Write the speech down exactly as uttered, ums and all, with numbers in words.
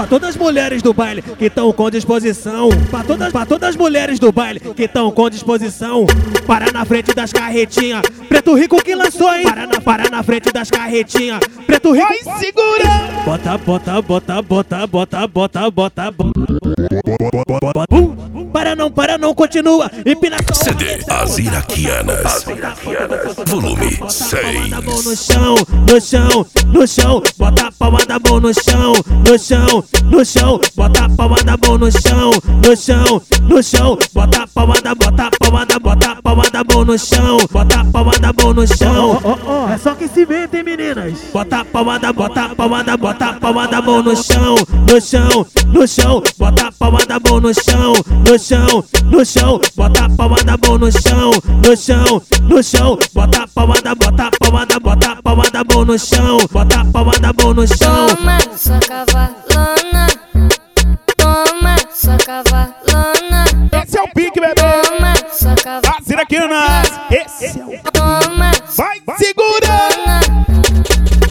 Pra todas as mulheres do baile que estão com disposição. Pra todas, pra todas as mulheres do baile que estão com disposição. Para na frente das carretinhas. Preto Rico que lançou, hein? Para na, para na frente das carretinhas. Preto Rico. Vai, segura! Bota, bota, bota, bota, bota, bota, bota, bota. Uh, para não, para não, continua. Empinação. C D As Iraquianas. Volume seis. Bota a mão no chão, no chão, no chão. Bota a palma da mão no chão, no chão, no chão. Bota a palma da mão no chão, no chão, no chão. Bota a palma da, bota a palma da, bota a palma da mão no chão. Bota a palma da mão no chão. Oh, oh, oh. É só que se vende, hein, meninas? Bota a palma da, bota a palma da, bota a palma da mão no chão, no chão, no chão. Bota a palma da mão no chão, no chão, no chão. Bota a palma da mão no chão, no chão, no chão. Bota a palma da, bota a palma da, bota a palma da mão no chão. Bota a palma da mão no chão. Toma sua cavalona, toma sua cavalona. Esse é o pique, bebê! Toma sua cavalona. As Iraquianas! Esse é o